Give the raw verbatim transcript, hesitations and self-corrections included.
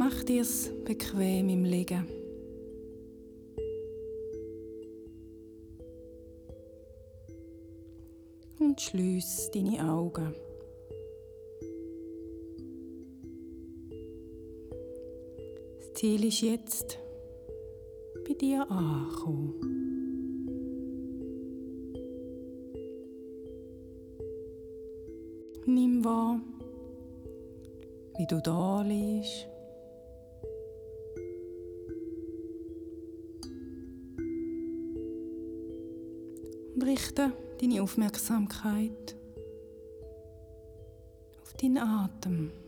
Mach dir's bequem im Liegen. Und schliess deine Augen. Das Ziel ist jetzt, bei dir ankommen. Nimm wahr, wie du da liegst. Und richte deine Aufmerksamkeit auf deinen Atem.